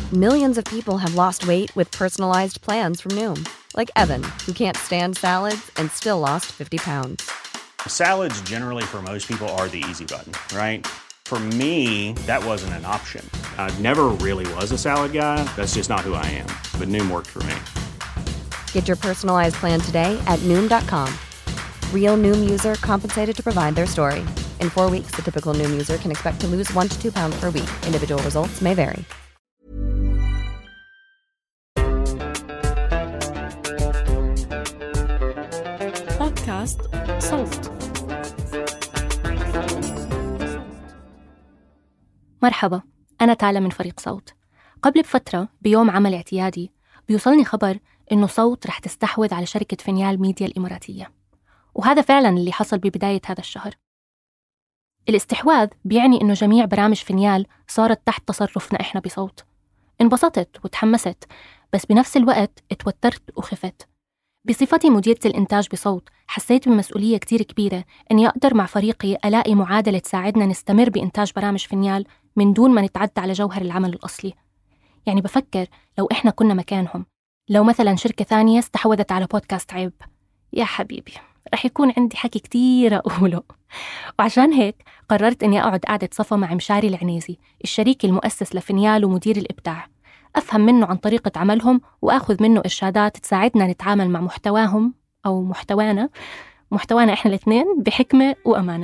Millions of people have lost weight with personalized plans from Noom. Like Evan, who can't stand salads and still lost 50 pounds. Salads generally for most people are the easy button, right? For me, that wasn't an option. I never really was a salad guy. That's just not who I am. But Noom worked for me. Get your personalized plan today at Noom.com. Real Noom user compensated to provide their story. In 4 weeks, the typical Noom user can expect to lose 1 to 2 pounds per week. Individual results may vary. بودكاست صوت. مرحبا، أنا تالا من فريق صوت. قبل بفترة بيوم عمل اعتيادي بيوصلني خبر إنه صوت رح تستحوذ على شركة فينيال ميديا الإماراتية، وهذا فعلاً اللي حصل ببداية هذا الشهر. الاستحواذ بيعني إنه جميع برامج فينيال صارت تحت تصرفنا إحنا بصوت. انبسطت وتحمست، بس بنفس الوقت اتوترت وخفت. بصفتي مديرة الإنتاج بصوت حسيت بمسؤولية كتير كبيرة إني أقدر مع فريقي ألاقي معادلة تساعدنا نستمر بإنتاج برامج فينيال من دون ما نتعدى على جوهر العمل الأصلي. يعني بفكر لو إحنا كنا مكانهم، لو مثلا شركة ثانية استحوذت على بودكاست عيب، يا حبيبي رح يكون عندي حكي كتير أقوله. وعشان هيك قررت إني أقعد قعدة صفا مع مشاري العنيزي، الشريك المؤسس لفينيال ومدير الإبداع، أفهم منه عن طريقة عملهم وأخذ منه إرشادات تساعدنا نتعامل مع محتواهم أو محتوانا إحنا الاثنين بحكمة وأمانة.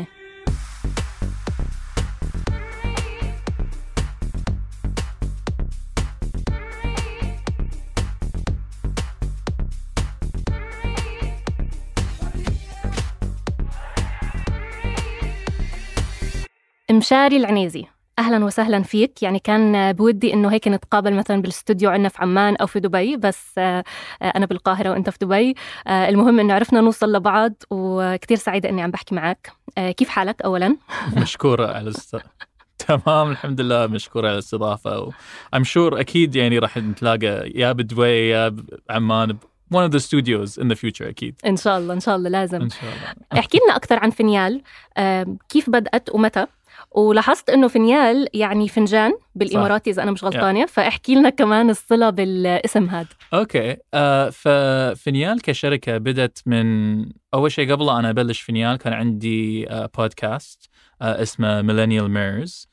مشاري العنيزي، أهلاً وسهلاً فيك. يعني كان بودي إنه هيك نتقابل مثلاً بالاستوديو عنا في عمان أو في دبي، بس أنا بالقاهرة وأنت في دبي. المهم إنه عرفنا نوصل لبعض، وكتير سعيدة إني عم بحكي معك. كيف حالك أولاً؟ مشكورة على تمام الحمد لله، مشكورة على الاستضافة. I'm sure أكيد يعني راح نتلاقى يا بدبي يا بعمان one of the studios in the future أكيد. إن شاء الله لازم. إن شاء الله. احكي لنا أكثر عن فينيال، كيف بدأت ومتى؟ ولاحظت إنه فينيال يعني فنجان بالإماراتي إذا أنا مش غلطانة، فاحكي لنا كمان الصلة بالاسم هذا. أوكي. ففينيال كشركة بدأت من أول شيء. قبل أنا أبلش فينيال كان عندي بودكاست اسمه Millennial Mirrors.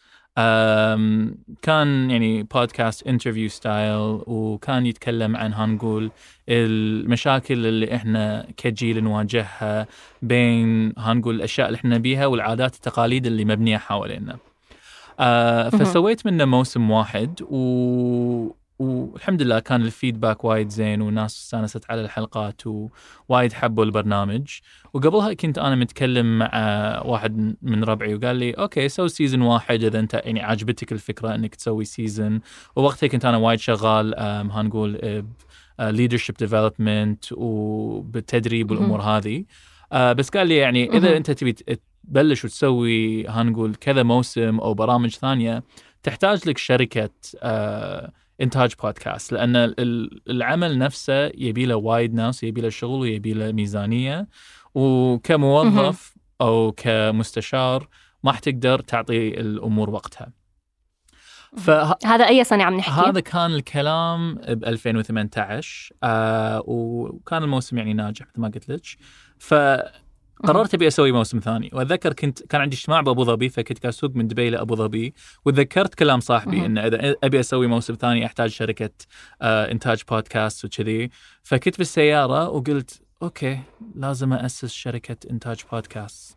كان يعني بودكاست انترفيو ستايل، وكان يتكلم عن هنقول المشاكل اللي احنا كجيل نواجهها بين هنقول الاشياء اللي احنا بيها والعادات والتقاليد اللي مبنيه حوالينا. فسويت منه موسم واحد، والحمد لله كان الفيدباك وايد زين، والناس استانست على الحلقات ووايد حبوا البرنامج. وقبلها كنت أنا متكلم مع واحد من ربعي وقال لي أوكي سوي سيزن واحد إذا أنت يعني عجبتك الفكرة أنك تسوي سيزن. ووقتها كنت أنا وايد شغال هنقول leadership development وبالتدريب والأمور هذه. بس قال لي يعني إذا أنت تبي تبلش وتسوي هنقول كذا موسم أو برامج ثانية، تحتاج لك شركة إنتاج بودكاست، لأن العمل نفسه يبي له وايد ناس، يبي له شغل ويبي له ميزانية، وكموظف أو كمستشار ما حتقدر تعطي الأمور وقتها. هذا أي سنة عم نحكي؟ هذا كان الكلام ب 2018. وكان الموسم يعني ناجح مثل ما قلت لك. قررت أبي أسوي موسم ثاني. وأتذكر كان عندي اجتماع بأبو ظبي، فكنت قاعد أسوق من دبي لأبو ظبي، وتذكرت كلام صاحبي إن إذا أبي أسوي موسم ثاني أحتاج شركة إنتاج بودكاست وكذي. فكنت بالسيارة وقلت أوكي لازم أسس شركة إنتاج بودكاست.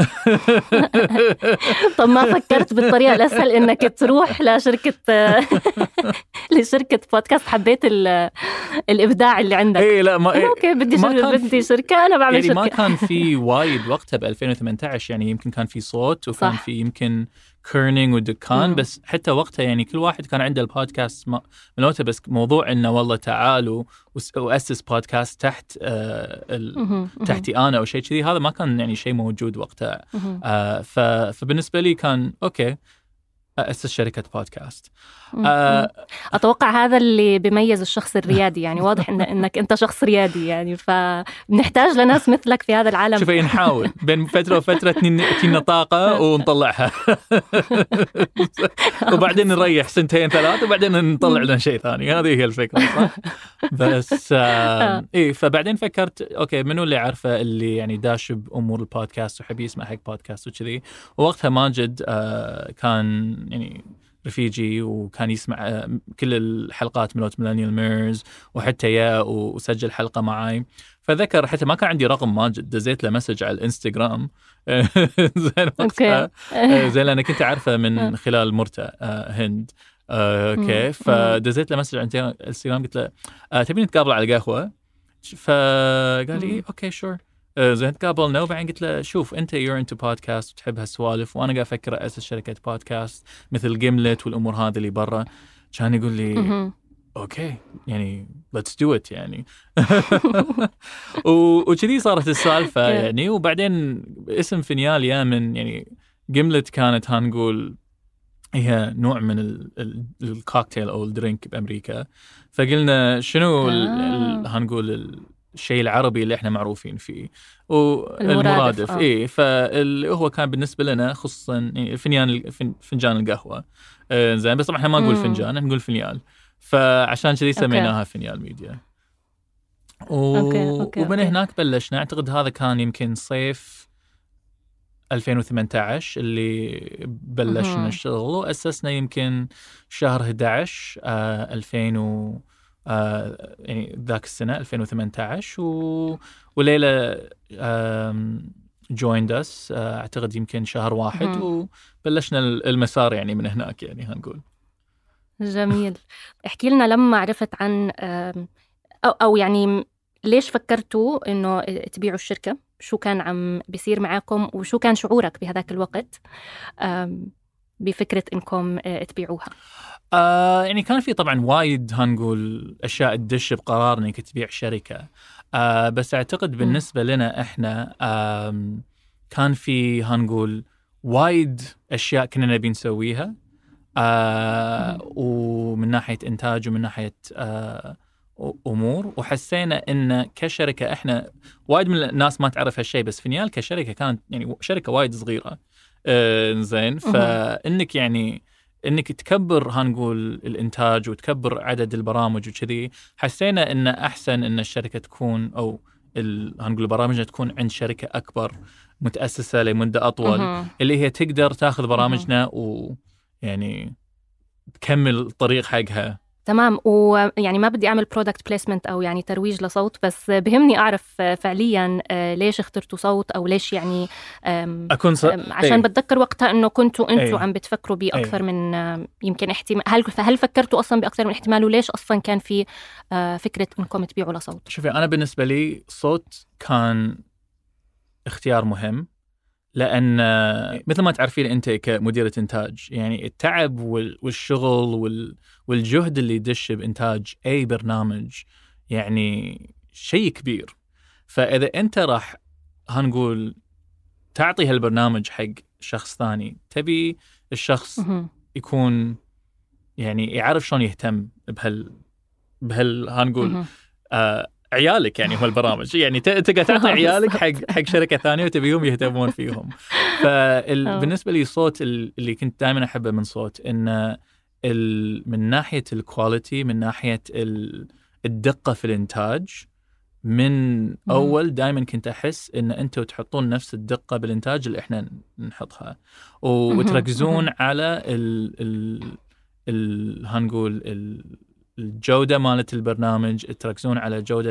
طب ما فكرت بالطريقة الأسهل إنك تروح لشركة بودكاست؟ حبيت الإبداع اللي عندك. إيه لا ما أوكي بدي شركة، أنا بعمل يعني شركة. ما كان في وايد وقتها ب 2018 يعني يمكن كان في صوت وكان صح. في يمكن كيرنينج ودكان. بس حتى وقتها يعني كل واحد كان عنده البودكاست ملوته. بس موضوع إنه والله تعالوا وأسس بودكاست تحتي أنا أو شيء كذي، هذا ما كان يعني شيء موجود وقتها. فبالنسبة لي كان أوكي أسس شركة بودكاست. أتوقع هذا اللي بيميز الشخص الريادي، يعني واضح إنك أنت شخص ريادي يعني، فبنحتاج لناس مثلك في هذا العالم. شوفي نحاول بين فترة وفترة تينا طاقة ونطلعها وبعدين نريح 2-3 وبعدين نطلع لنا شيء ثاني. هذه هي الفكرة صح؟ بس إيه، فبعدين فكرت أوكي منو اللي عارفة اللي يعني داش بأمور البودكاست وحبي يسمع حق بودكاست وكذي. ووقتها ماجد كان يعني رفيجي وكان يسمع كل الحلقات ملوت ميلينيال ميرز وحتى وسجل حلقة معاي. فذكر حتى ما كان عندي رقم ماجد، دزيت له مسج على الانستغرام زين وقتها زين أنا كنت عارفه من خلال مرتا هند كيف. فدزيت له مسج على الانستغرام قلت له تبين نتقابل على قهوة؟ فقال لي اوكي شور. زين تقابلنا وبعدين قلت له شوف انت you're into podcast وتحب هالسوالف وانا قاعد افكر اسس شركه بودكاست مثل جيملت والامور هذه اللي برا. كان يقول لي اوكي يعني let's do it يعني وكذي صارت السالفه يعني. وبعدين اسم فينيال يا من يعني جيملت كانت هنقول هي نوع من الكوكتيل او الدرينك بامريكا. فقلنا شنو هنقول الشيء العربي اللي احنا معروفين فيه والمرادف ايه. فهو كان بالنسبه لنا خصوصا فنجان القهوه زين. بس طبعا احنا ما نقول فنجان، نقول فنيال. فعشان كذي سميناها فنيال ميديا. ومن هناك بلشنا. اعتقد هذا كان يمكن صيف 2018 اللي بلشنا الشغل، واسسنا يمكن شهر 11 2000 يعني ذاك السنة 2018 وليلة joined us أعتقد يمكن شهر 1 وبلشنا المسار يعني من هناك يعني هنقول. جميل. احكي لنا لما عرفت عن أو يعني ليش فكرتوا إنه تبيعوا الشركة؟ شو كان عم بيصير معاكم وشو كان شعورك بهذاك الوقت بفكرة إنكم تبيعوها؟ يعني كان في طبعا وايد هنقول أشياء تدش بقرار إنك تبيع شركة. بس أعتقد بالنسبة لنا إحنا كان في هنقول وايد أشياء كنا نبي نسويها ومن ناحية إنتاج ومن ناحية أمور. وحسينا إن كشركة إحنا وايد من الناس ما تعرف هالشيء، بس فينيال كشركة كانت يعني شركة وايد صغيرة زين. فإنك يعني إنك تكبر هنقول الإنتاج وتكبر عدد البرامج وكذي، حسينا إن أحسن إن الشركة تكون أو هنقول البرامج تكون عند شركة أكبر متأسسة لمدة أطول اللي هي تقدر تأخذ برامجنا ويعني تكمل الطريق حقها. تمام. ويعني ما بدي أعمل product placement أو يعني ترويج لصوت، بس بهمني أعرف فعليا ليش اخترتوا صوت أو ليش يعني عشان بتذكر وقتها أنه كنتوا أنتوا عم بتفكروا بأكثر من يمكن احتمال. هل فكرتوا أصلا بأكثر من احتمال؟ وليش أصلا كان في فكرة أنكم تبيعوا لصوت؟ شوفي أنا بالنسبة لي صوت كان اختيار مهم، لأن مثل ما تعرفين أنت كمديرة إنتاج يعني التعب والشغل والجهد اللي يدش بإنتاج أي برنامج يعني شيء كبير. فإذا أنت راح هنقول تعطي هالبرنامج حق شخص ثاني، تبي الشخص يكون يعني يعرف شلون يهتم بهال هنقول عيالك يعني هو البرامج يعني تقدر تعطي عيالك حق شركة ثانية وتبيهم يهتمون فيهم. فبالنسبة لي صوت اللي كنت دائما أحبه من صوت إن من ناحية الكواليتي، من ناحية الدقة في الإنتاج، من أول دائما كنت أحس إن أنتوا تحطون نفس الدقة بالإنتاج اللي إحنا نحطها وتركزون على هنقول الجودة مالت البرنامج، تركزون على جودة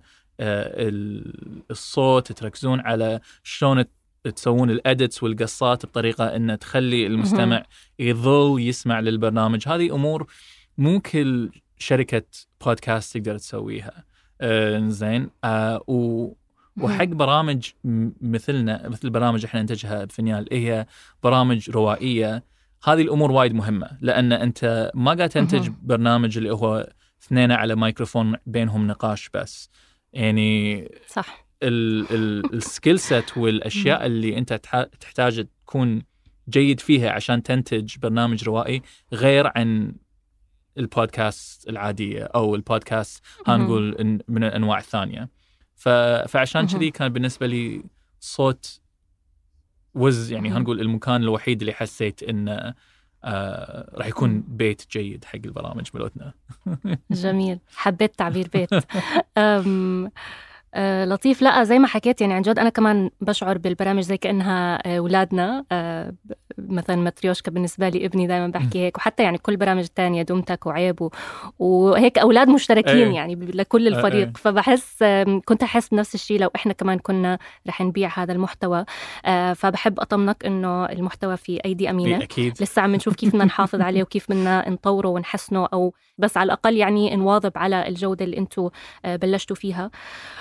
الصوت، تركزون على شلون تسوون الأديتس والقصات بطريقة أن تخلي المستمع يظل يسمع للبرنامج. هذه أمور مو كل شركة بودكاست تقدر تسويها زين. وحق برامج مثلنا مثل برامج احنا ننتجها بفينيال هي برامج روائية، هذه الأمور وايد مهمة، لأن أنت ما قاعد تنتج برنامج اللي هو اثنين على مايكروفون بينهم نقاش بس. يعني صح السكيل سيت والأشياء اللي أنت تحتاج تكون جيد فيها عشان تنتج برنامج روائي غير عن البودكاست العادية أو البودكاست هنقول من الأنواع الثانية. فعشان كذي كان بالنسبة لي صوت يعني هنقول المكان الوحيد اللي حسيت إنه راح يكون بيت جيد حق البرامج ملوتنا. جميل، حبيت تعبير بيت. لطيف. لا زي ما حكيت يعني عن جد أنا كمان بشعر بالبرامج زي كأنها أولادنا. مثلا ماتريوشكا بالنسبة لي ابني دايما بحكي هيك، وحتى يعني كل برامج تانية دومتك وعيب وهيك أولاد مشتركين يعني لكل الفريق. فبحس كنت أحس بنفس الشيء لو إحنا كمان كنا رح نبيع هذا المحتوى. فبحب أطمنك إنه المحتوى في أيدي أمينة. أكيد. لسه عم نشوف كيف بدنا نحافظ عليه وكيف بدنا نطوره ونحسنه، أو بس على الأقل يعني نواظب على الجودة اللي أنتوا بلشتوا فيها.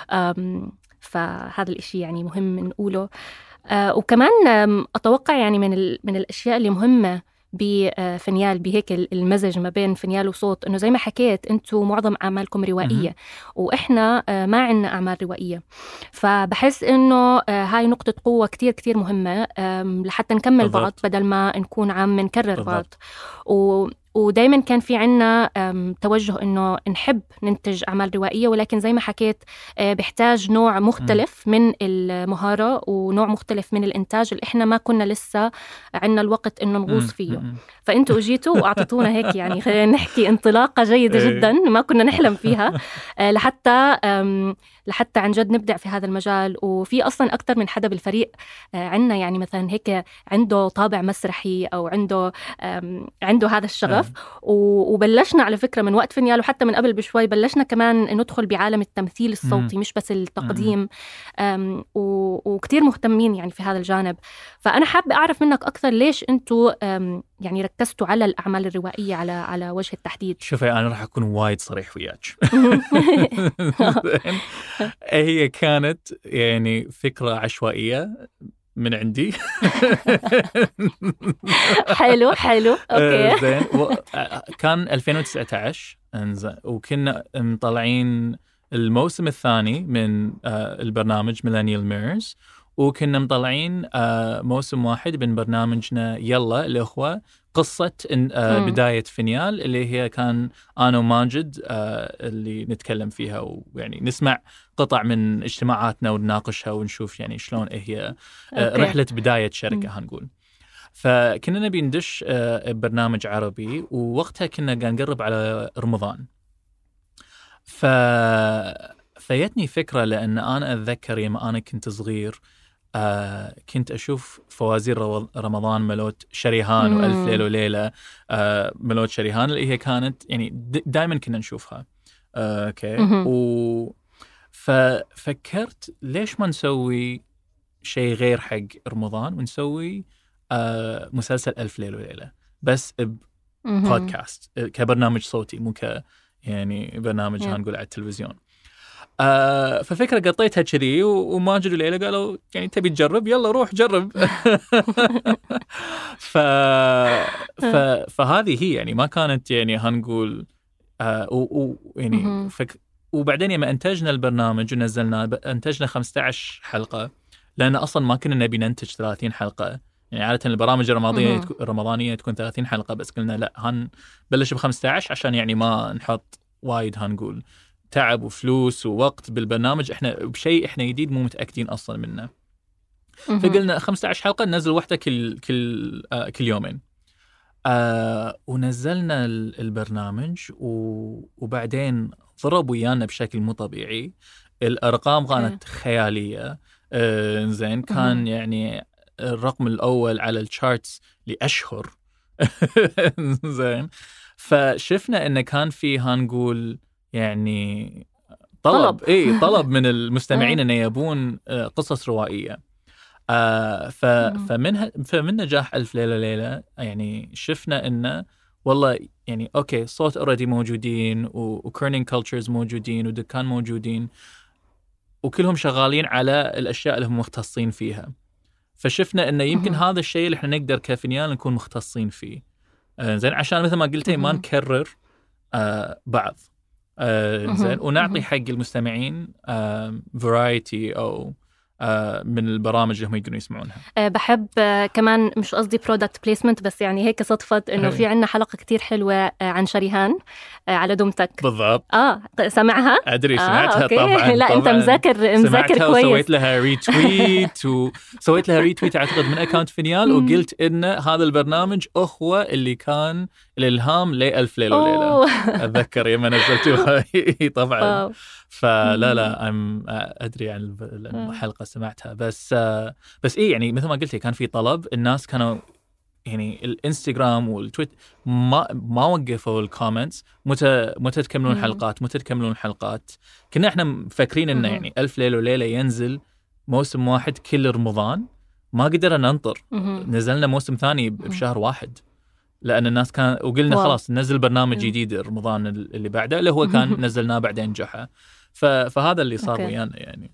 فهذا الإشي يعني مهم نقوله. وكمان أتوقع يعني من الأشياء اللي مهمة بفنيال بهيك المزج ما بين فنيال وصوت، إنه زي ما حكيت أنتوا معظم أعمالكم روائية وإحنا ما عنا أعمال روائية. فبحس إنه هاي نقطة قوة كتير كتير مهمة لحتى نكمل بالضبط. بعض بدل ما نكون عم نكرر بعض. بالضبط. ودايما كان في عنا توجه إنه نحب ننتج أعمال روائية، ولكن زي ما حكيت بيحتاج نوع مختلف من المهارة ونوع مختلف من الإنتاج اللي إحنا ما كنا لسه عنا الوقت إنه نغوص فيه. فأنتوا أجيتوا وأعطيتونا هيك يعني خلينا نحكي انطلاقة جيدة جدا ما كنا نحلم فيها لحتى عن جد نبدع في هذا المجال. وفي أصلا أكتر من حدا بالفريق عنا يعني مثلا هيك عنده طابع مسرحي أو عنده هذا الشغف. وبلشنا على فكرة من وقت فنيال وحتى من قبل بشوي بلشنا كمان ندخل بعالم التمثيل الصوتي مش بس التقديم. وكتير مهتمين يعني في هذا الجانب. فأنا حابة أعرف منك أكثر ليش أنتوا يعني ركزتوا على الأعمال الروائية على وجه التحديد. شوفي أنا راح أكون وايد صريح وياك. هي كانت يعني فكرة عشوائية من عندي. حلو أوكي. زين. كان 2019 وكنا مطلعين الموسم الثاني من البرنامج ميلينيال ميررز، وكنا مطلعين موسم واحد من برنامجنا يلا الأخوة، قصة بداية فنيال اللي هي كان أنا وماجد اللي نتكلم فيها ويعني نسمع قطع من اجتماعاتنا ونناقشها ونشوف يعني شلون هي رحلة بداية شركة هنقول. فكنا نبي ندش برنامج عربي، ووقتها كنا قاعد نقرب على رمضان. فيتني فكرة، لأن أنا أتذكر يوم أنا كنت صغير كنت أشوف فوازير رمضان ملوت شريهان وألف ليلة وليلة ملوت شريهان اللي هي كانت يعني دائما كنا نشوفها. أوكي. ففكرت ليش ما نسوي شيء غير حق رمضان ونسوي مسلسل ألف ليلة وليلة بس بودكاست كبرنامج صوتي مو يعني برنامج هنقول على التلفزيون. ففكرة قطيتها كذي، وماجد وليلى قالوا يعني تبي تجرب، يلا روح جرب. فهذه هي يعني ما كانت يعني هنقول يعني وبعدين لما انتجنا البرنامج ونزلناه انتجنا 15 حلقة، لأن أصلا ما كنا نبي ننتج 30 حلقة. يعني عادة البرامج الرمضانية تكون 30 حلقة، بس قلنا لا هنبلش ب15 عشان يعني ما نحط وايد هنقول تعب وفلوس ووقت بالبرنامج احنا بشيء احنا جديد مو متأكدين اصلا منه. فقلنا 15 حلقة ننزل واحدة كل يومين. ونزلنا البرنامج وبعدين ضرب ويانا بشكل مو طبيعي. الارقام كانت خيالية. زين كان يعني الرقم الاول على الشارتس لأشهر. زين فشفنا انه كان في هنقول يعني طلب من المستمعين أن يبون قصص روائية. فمن نجاح ألف ليلة ليلة يعني شفنا إنه والله يعني أوكي صوت أوريدي موجودين وكيرنينج كولتشرز موجودين ودكان موجودين وكلهم شغالين على الأشياء اللي هم مختصين فيها. فشفنا إنه يمكن هذا الشيء اللي إحنا نقدر كفنيان نكون مختصين فيه. زين عشان مثل ما قلتي ما نكرر بعض. زين ونعطي حق المستمعين فرايتي أو من البرامج اللي هم يقدرون يسمعونها. بحب كمان، مش قصدي برودكت بليسمنت، بس يعني هيك صدفت إنه في عنا حلقة كتير حلوة عن شريهان على دمتك. بالضبط. سمعها؟ أدري سمعتها طبعا. لا أنت مذاكر كويس. وسويت لها ريتويت وسويت لها ريتويت أعتقد من أكاونت فينيال، وقلت إن هذا البرنامج أخوة اللي كان الإلهام لألف ليلة وليلة. أتذكر يوم نزلتوها طبعا. فلا أدري عن الحلقة سمعتها، بس إيه يعني مثل ما قلتي كان في طلب، الناس كانوا يعني الانستغرام والتويت ما وقفوا الكومنتس، متى تكملون حلقات. كنا احنا مفكرين انه يعني 1000 ليلة وليلة ينزل موسم واحد كل رمضان، ما قدرنا ننطر. نزلنا موسم ثاني بشهر واحد، لأن الناس كان وقلنا خلاص ننزل برنامج جديد رمضان اللي بعده، اللي هو كان نزلناه بعدين جحا. فهذا اللي صار ويانا يعني.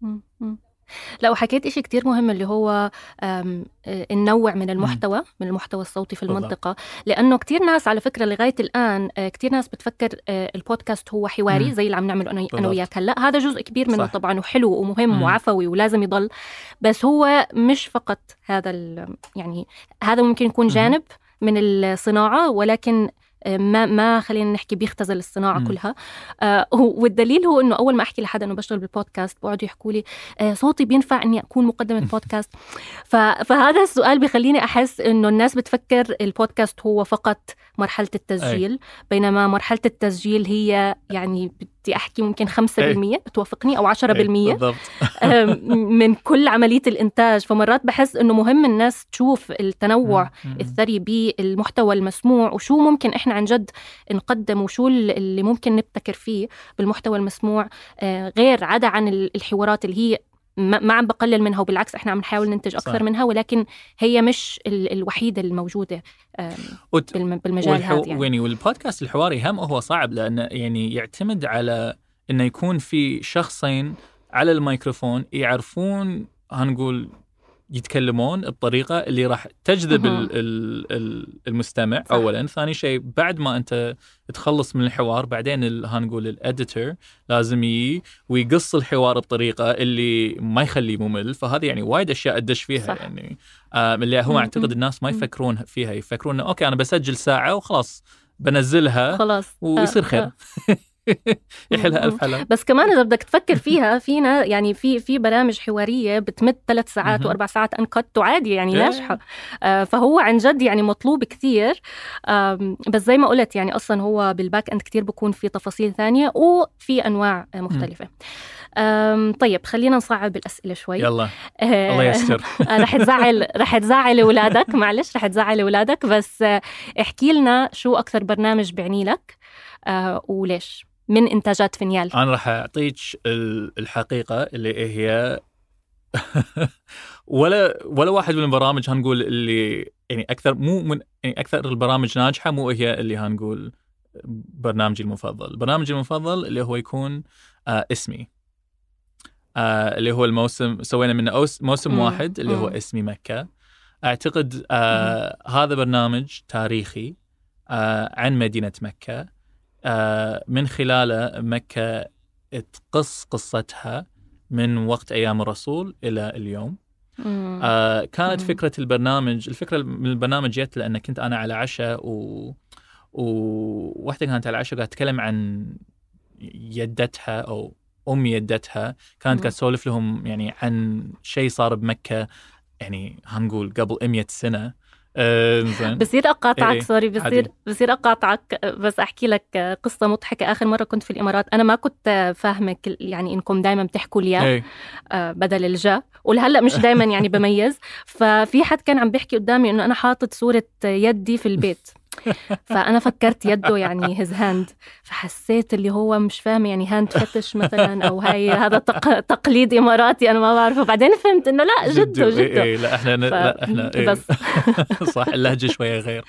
لا، وحكيت إشي كتير مهم اللي هو النوع من المحتوى الصوتي في المنطقة. لأنه كتير ناس على فكرة لغاية الآن كتير ناس بتفكر البودكاست هو حواري زي اللي عم نعمله أنا وياك هلا. هذا جزء كبير منه طبعا وحلو ومهم وعفوي ولازم يضل، بس هو مش فقط هذا يعني هذا ممكن يكون جانب من الصناعة، ولكن ما خلينا نحكي بيختزل الصناعة كلها. والدليل هو إنه أول ما أحكي لحدا إنه بشتغل بالبودكاست بقعدوا يحكوا لي صوتي بينفع إني أكون مقدمة بودكاست. فهذا السؤال بيخليني أحس إنه الناس بتفكر البودكاست هو فقط مرحلة التسجيل، بينما مرحلة التسجيل هي يعني بدي أحكي ممكن 5% توافقني أو 10% من كل عملية الإنتاج. فمرات بحس إنه مهم الناس تشوف التنوع الثري بالمحتوى المسموع، وشو ممكن إحنا عن جد نقدم، وشو اللي ممكن نبتكر فيه بالمحتوى المسموع، غير عدا عن الحوارات اللي هي ما عم بقلل منها، وبالعكس إحنا عم نحاول ننتج أكثر منها، ولكن هي مش الوحيدة الموجودة بالمجال هذا يعني. والبودكاست الحواري هم هو صعب، لأنه يعني يعتمد على إنه يكون في شخصين على الميكروفون يعرفون هنقول يتكلمون بطريقة اللي راح تجذب المستمع. صح. أولاً. ثاني شيء بعد ما أنت تخلص من الحوار، بعدين هنقول الإديتور لازم ويقص الحوار بطريقة اللي ما يخليه ممل. فهذه يعني وايد أشياء تدش فيها. صح. يعني اللي هو أعتقد الناس ما يفكرون فيها، يفكرون أوكي أنا بسجل ساعة وخلاص بنزلها خلاص ويصير خير. يحلها ألف حلا. بس كمان إذا بدك تفكر فيها، فينا يعني في برامج حوارية بتمد 3 ساعات و4 ساعات أنكت وعادي يعني ناجحة. فهو عن جد يعني مطلوب كثير. بس زي ما قلت يعني أصلا هو بالباك أند كتير بكون في تفاصيل ثانية وفي أنواع مختلفة. طيب خلينا نصعب الأسئلة شوي. يلا الله يستر. رح تزعل أولادك، معلش رح تزعل أولادك، بس احكي لنا شو أكثر برنامج بعني لك وليش من إنتاجات فينيال. أنا راح أعطيك الحقيقة اللي هي ولا واحد من البرامج هنقول اللي يعني أكثر مو من يعني أكثر البرامج ناجحة مو هي اللي هنقول برنامجي المفضل. برنامجي المفضل اللي هو يكون اسمي، اللي هو الموسم سوينا منه موسم واحد اللي هو اسمي مكة. أعتقد هذا برنامج تاريخي عن مدينة مكة. من خلاله مكة تقص قصتها من وقت أيام الرسول إلى اليوم. كانت فكرة الفكرة من البرنامج جت لأن كنت أنا على عشاء وواحدة كانت على العشاء قاعدة تتكلم عن يدتها أو أم يدتها، كانت قاعدة تسولف لهم يعني عن شيء صار بمكة يعني هنقول قبل 100 سنة. بصير أقاطعك سوري بصير أقاطعك، بس أحكي لك قصة مضحكة. آخر مرة كنت في الإمارات أنا ما كنت فاهمك يعني إنكم دايما بتحكوا لي بدل الجا، ولهلأ مش دايما يعني بميز. ففي حد كان عم بيحكي قدامي إنه أنا حاطط صورة يدي في البيت، فأنا فكرت يده يعني his hand، فحسيت اللي هو مش فاهم يعني هاند فتش مثلا أو هذا تقليد إماراتي أنا ما بعرفه. بعدين فهمت إنه لا جده. لا إحنا بس صح اللهجة شوية غير.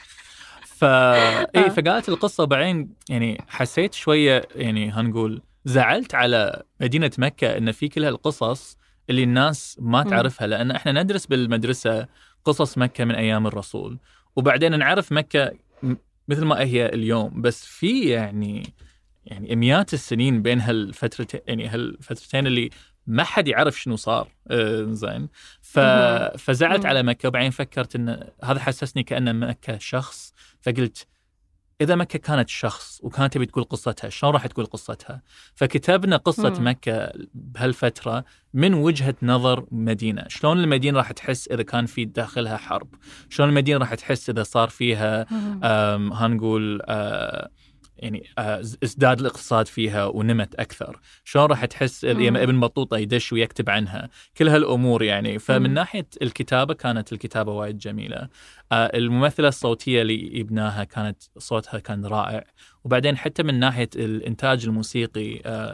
فقالت القصة بعدين يعني حسيت شوية يعني هنقول زعلت على مدينة مكة إن في كل هالقصص اللي الناس ما تعرفها، لأن إحنا ندرس بالمدرسة قصص مكة من أيام الرسول، وبعدين نعرف مكة مثل ما هي اليوم، بس في يعني مئات السنين بين هالفترتين اللي ما حد يعرف شنو صار. زين. فزعلت على مكة، وبعدين فكرت إن هذا حسسني كأن مكة شخص. فقلت إذا مكة كانت شخص وكانت تبي تقول قصتها، شلون راح تقول قصتها؟ فكتبنا قصة مكة بهالفترة من وجهة نظر مدينة. شلون المدينة راح تحس إذا كان في داخلها حرب؟ شلون المدينة راح تحس إذا صار فيها هنقول يعني ازداد الاقتصاد فيها ونمت أكثر؟ شلون راح تحس لما ابن بطوطة يدش ويكتب عنها؟ كل هالأمور يعني. فمن ناحية الكتابة كانت الكتابة وايد جميلة. الممثلة الصوتية اللي يبناها كانت صوتها كان رائع. وبعدين حتى من ناحية الإنتاج الموسيقي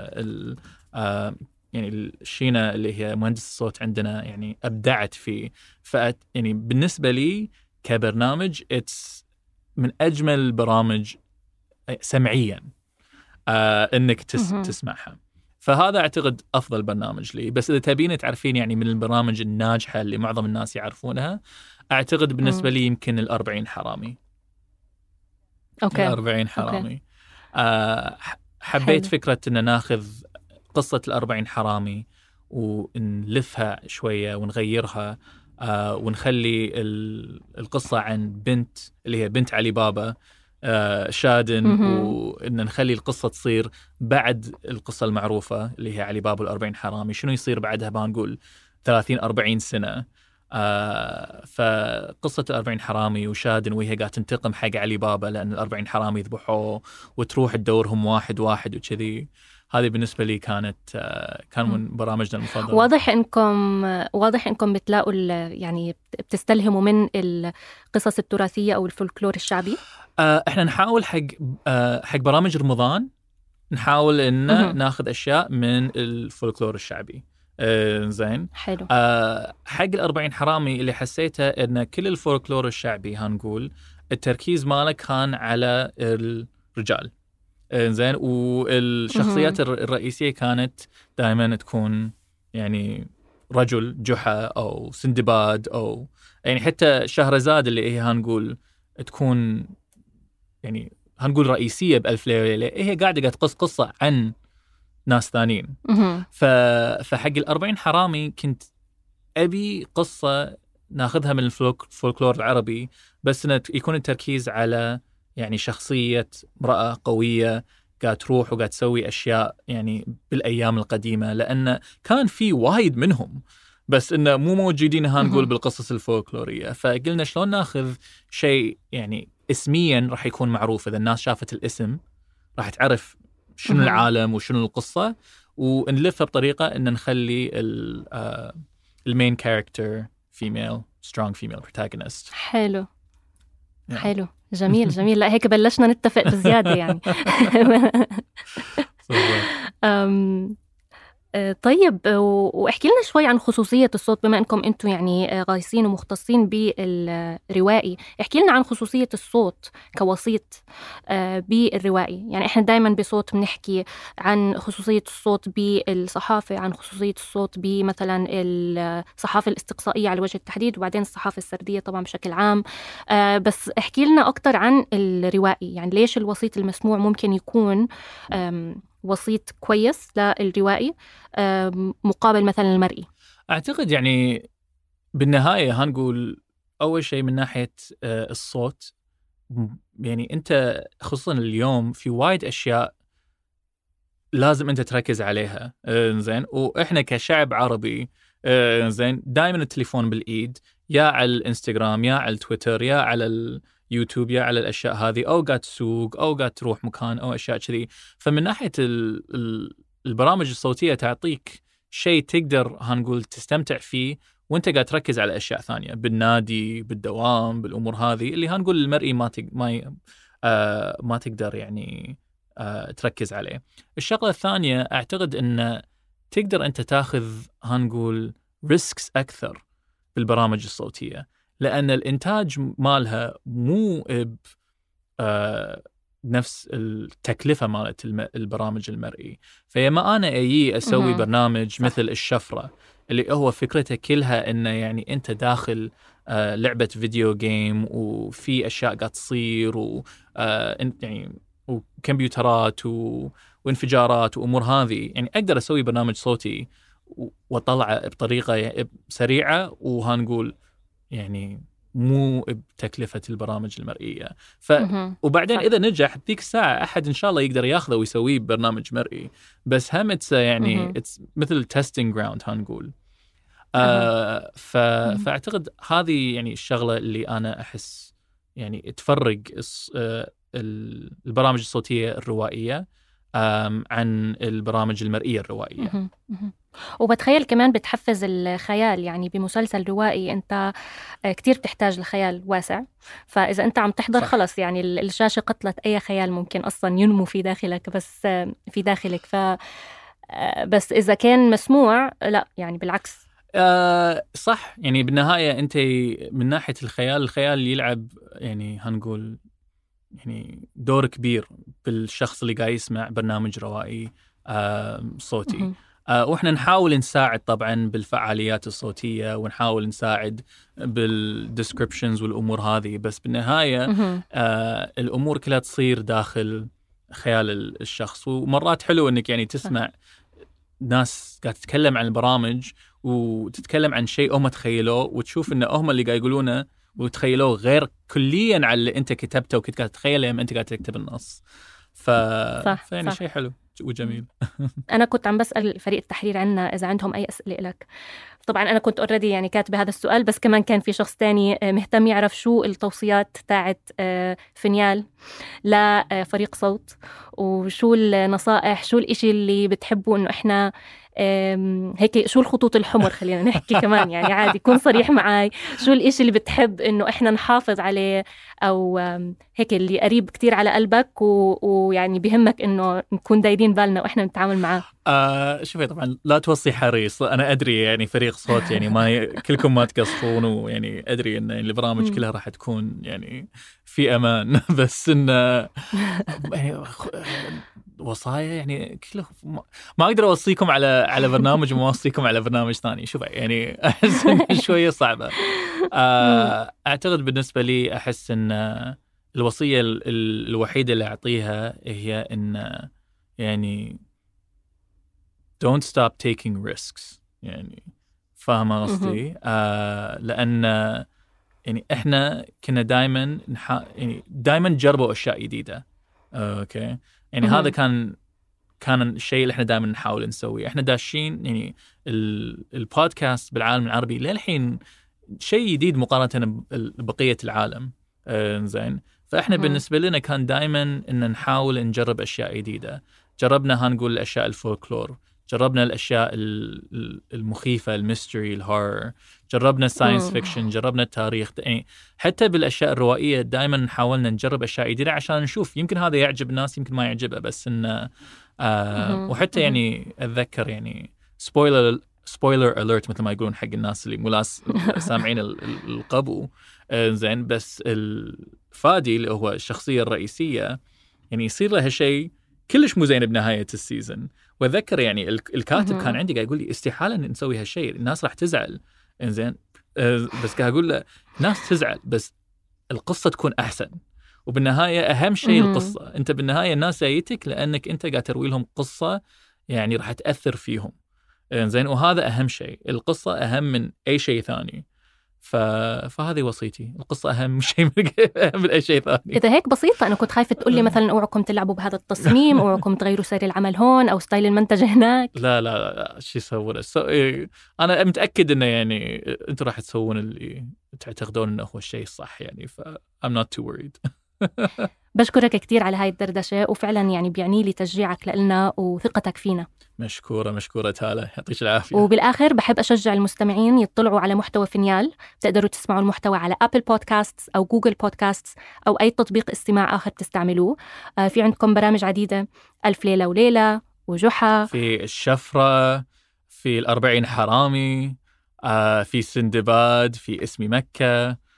يعني الشينا اللي هي مهندس الصوت عندنا يعني أبدعت فيه. يعني بالنسبة لي كبرنامج من أجمل البرامج سمعيا انك تسمعها. فهذا اعتقد افضل برنامج لي. بس اذا تبين تعرفين يعني من البرامج الناجحه اللي معظم الناس يعرفونها، اعتقد بالنسبه لي يمكن ال40 حرامي. اوكي. 40 حرامي. حبيت حلو. فكره ان ناخذ قصه ال40 حرامي ونلفها شويه ونغيرها، ونخلي القصه عن بنت اللي هي بنت علي بابا شادن، وإن نخلي القصة تصير بعد القصة المعروفة اللي هي علي بابا ال40 حرامي. شنو يصير بعدها؟ بنقول 30-40 سنة. فقصة ال40 حرامي وشادن وهي قاعدة تنتقم حق علي بابا لأن ال40 حرامي ذبحوه، وتروح تدورهم واحد واحد وكذي. هذه بالنسبة لي كان من برامجنا المفضلة. واضح إنكم بتلاقوا يعني بتستلهموا من القصص التراثية أو الفولكلور الشعبي. احنا نحاول حق برامج رمضان نحاول ان ناخذ اشياء من الفولكلور الشعبي. زين. حلو. حق ال40 حرامي اللي حسيته ان كل الفولكلور الشعبي هنقول التركيز ماله كان على الرجال. زين. والشخصيات الرئيسية كانت دائما تكون يعني رجل، جحا او سندباد، او يعني حتى شهرزاد اللي هي هنقول تكون يعني هنقول رئيسية بألف ليلة وليلة، هي قاعدة تقص قصة عن ناس ثانيين. فحق ال40 حرامي كنت أبي قصة ناخذها من الفولكلور العربي، بس يكون التركيز على يعني شخصية امرأة قوية قاعد تروح وقاعد تسوي أشياء يعني بالأيام القديمة، لأن كان في وايد منهم بس إنه مو موجودين هنقول بالقصص الفولكلورية. فقلنا شلون ناخذ شيء يعني اسميا راح يكون معروف، إذا الناس شافت الاسم راح تعرف شنو العالم وشنو القصة، ونلفها بطريقة إن نخلي المين كاركتر فيميل، strong female protagonist. حلو. حلو. جميل. لا هيك بلشنا نتفق بزيادة يعني. طيب، واحكي لنا شوي عن خصوصية الصوت، بما أنكم أنتم يعني غايصين ومختصين بالروائي. احكي لنا عن خصوصية الصوت كوسيط بالروائي. يعني إحنا دايما بصوت بنحكي عن خصوصية الصوت بالصحافة، عن خصوصية الصوت بمثلا الصحافة الاستقصائية على وجه التحديد، وبعدين الصحافة السردية طبعا بشكل عام. بس احكي لنا أكتر عن الروائي. يعني ليش الوسيط المسموع ممكن يكون وسيط كويس للروائي مقابل مثلا المرئي؟ أعتقد يعني بالنهاية هنقول أول شيء من ناحية الصوت، يعني أنت خصوصا اليوم في وايد أشياء لازم أنت تركز عليها. زين. وإحنا كشعب عربي زين دائما التليفون بالإيد، يا على الإنستغرام يا على التويتر يا على يوتيوب يا على الأشياء هذه، أو قاعد تسوق أو قاعد تروح مكان أو أشياء كذي. فمن ناحية البرامج الصوتية تعطيك شيء تقدر هنقول تستمتع فيه وانت قاعد تركز على أشياء ثانية بالنادي بالدوام بالأمور هذه اللي هنقول المرئي ما تقدر يعني تركز عليه. الشغلة الثانية أعتقد أن تقدر أنت تاخذ هنقول ريسكس أكثر بالبرامج الصوتية، لأن الإنتاج مالها مو نفس التكلفة مالت البرامج المرئي. فيما أنا أسوي برنامج مثل الشفرة اللي هو فكرته كلها إنه يعني أنت داخل لعبة فيديو جيم وفي أشياء قاعد تصير يعني وكمبيوترات وانفجارات وأمور هذه، يعني أقدر أسوي برنامج صوتي وطلعه بطريقة سريعة وهنقول يعني مو بتكلفة البرامج المرئية. وبعدين إذا نجح ذيك الساعة أحد إن شاء الله يقدر ياخذه ويسويه برنامج مرئي. بس هم يعني مثل testing ground هنقول. فأعتقد هذه يعني الشغلة اللي أنا أحس يعني تفرق البرامج الصوتية الروائية عن البرامج المرئية الروائية. وبتخيل كمان بتحفز الخيال، يعني بمسلسل روائي أنت كتير بتحتاج لخيال واسع، فإذا أنت عم تحضر صح. خلص يعني الشاشة قتلت أي خيال ممكن أصلا ينمو في داخلك، بس إذا كان مسموع لا يعني بالعكس. صح، يعني بالنهاية أنت من ناحية الخيال يلعب يعني هنقول يعني دور كبير بالشخص اللي قاعد يسمع برنامج روائي صوتي. وإحنا نحاول نساعد طبعاً بالفعاليات الصوتية، ونحاول نساعد بالديسكريبشنز والأمور هذه، بس بالنهاية الأمور كلها تصير داخل خيال الشخص. ومرات حلو إنك يعني تسمع ناس قاعد تتكلم عن البرامج وتتكلم عن شيء هم تخيلوه، وتشوف إن هم اللي قاعد يقولونه وتخيلوه غير كلياً على اللي أنت كتبته وكنت قاعد تتخيله لما أنت قاعد تكتب النص. فيعني شيء حلو وجميل. أنا كنت عم بسأل فريق التحرير عنا إذا عندهم أي أسئلة لك. طبعا أنا كنت أوريدي يعني كاتبة هذا السؤال، بس كمان كان في شخص تاني مهتم يعرف شو التوصيات تاعت فينيال لفريق صوت، وشو النصائح، شو الإشي اللي بتحبوا إنه إحنا هيك، شو الخطوط الحمر خلينا نحكي كمان يعني عادي كون صريح معاي، شو الإشي اللي بتحب إنه إحنا نحافظ عليه، أو هيك اللي قريب كتير على قلبك ويعني بيهمك إنه نكون دايرين بالنا وإحنا نتعامل معاه. شوفي طبعا لا توصي حريص، أنا أدري يعني فريق صوت يعني ما كلكم ما تقصفون، ويعني أدري إن البرامج كلها راح تكون يعني في أمان، بس إن يعني وصايا يعني كله ما أقدر أوصيكم على برنامج وما أوصيكم على برنامج ثاني. شوف يعني أحس إن شوية صعبة. أعتقد بالنسبة لي أحس إن الوصية الوحيدة اللي أعطيها هي إن يعني don't stop taking risks. يعني فاهمة قصدي؟ لأن يعني إحنا كنا دائما يعني دائما نجربوا أشياء جديدة. أوكي يعني هذا كان الشيء اللي إحنا دائما نحاول نسويه. إحنا داشين يعني البودكاست بالعالم العربي للحين شيء جديد مقارنة ببقية العالم. زين، فإحنا بالنسبة لنا كان دائما إن نحاول نجرب أشياء جديدة. جربنا هنقول الأشياء الفولكلور، جربنا الأشياء المخيفة، الميستري، الهورر، جربنا الساينس فيكشن، جربنا التاريخ. يعني حتى بالأشياء الروائية دائما حاولنا نجرب أشياء جديدة عشان نشوف يمكن هذا يعجب الناس يمكن ما يعجبه. بس إن وحتى يعني أتذكر يعني سبويلر أليرت مثل ما يقولون حق الناس اللي سامعين القبو. زين، بس الفادي اللي هو الشخصية الرئيسية يعني يصير له شيء كلش مو زين بنهاية السيزن. وأذكر يعني الكاتب كان عندي قاعد يقول لي استحالة إن نسوي هالشيء، الناس راح تزعل. إنزين، بس قاعد أقول له الناس تزعل بس القصة تكون أحسن، وبالنهاية أهم شيء القصة. أنت بالنهاية الناس جايتك لأنك أنت قاعد تروي لهم قصة يعني راح تأثر فيهم. إنزين، وهذا أهم شيء، القصة أهم من أي شيء ثاني. فهذه وصيتي، القصة أهم شيء من أي شيء ثاني. إذا هيك بسيطة، أنا كنت خايفة تقولي مثلا أوعكم تلعبوا بهذا التصميم، أوعكم تغيروا سير العمل هون أو ستايل المنتج هناك. لا شو يسوون؟ أنا متأكد إنه يعني أنتوا راح تسوون اللي تعتقدون إنه هو الشيء الصح يعني. I'm not too worried. بشكرك كتير على هاي الدردشة، وفعلا يعني بيعني لي تشجيعك لنا وثقتك فينا. مشكورة تالا، يعطيك العافية. وبالآخر بحب أشجع المستمعين يطلعوا على محتوى فينيال. تقدروا تسمعوا المحتوى على أبل بودكاست أو جوجل بودكاست أو أي تطبيق استماع آخر تستعملوه. في عندكم برامج عديدة، ألف ليلة وليلة، وجحا، في الشفرة، في 40 حرامي، في سندباد، في اسمي مكة،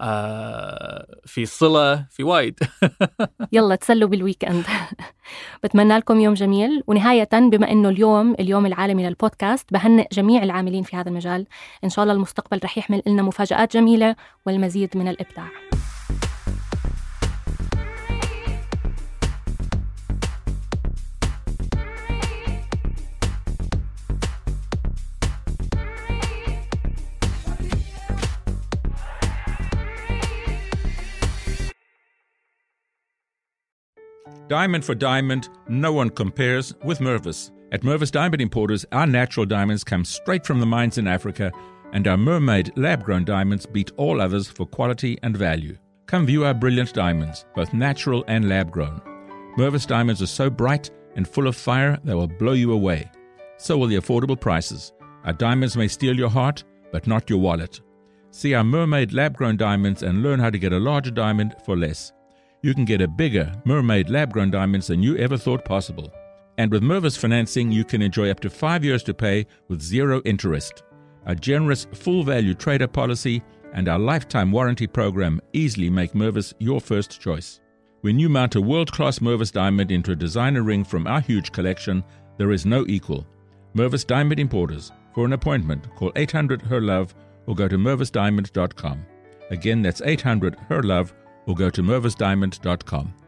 في صلة، في وايد. يلا تسلوا بالويكند. بتمنى لكم يوم جميل. ونهاية بما أنه اليوم العالمي للبودكاست، بهنئ جميع العاملين في هذا المجال. إن شاء الله المستقبل رح يحمل لنا مفاجآت جميلة والمزيد من الإبداع. Diamond for diamond, no one compares with Mervis. At Mervis Diamond Importers, our natural diamonds come straight from the mines in Africa, and our Mermaid lab-grown diamonds beat all others for quality and value. Come view our brilliant diamonds, both natural and lab-grown. Mervis diamonds are so bright and full of fire they will blow you away. So will the affordable prices. Our diamonds may steal your heart, but not your wallet. See our Mermaid lab-grown diamonds and learn how to get a larger diamond for less. You can get a bigger Mermaid lab-grown diamonds than you ever thought possible. And with Mervis financing, you can enjoy up to 5 years to pay with zero interest. Our generous full-value trader policy and our lifetime warranty program easily make Mervis your first choice. When you mount a world-class Mervis diamond into a designer ring from our huge collection, there is no equal. Mervis Diamond Importers. For an appointment, call 800-HER-LOVE or go to mervisdiamond.com. Again, that's 800-HER-LOVE or go to mervisdiamond.com.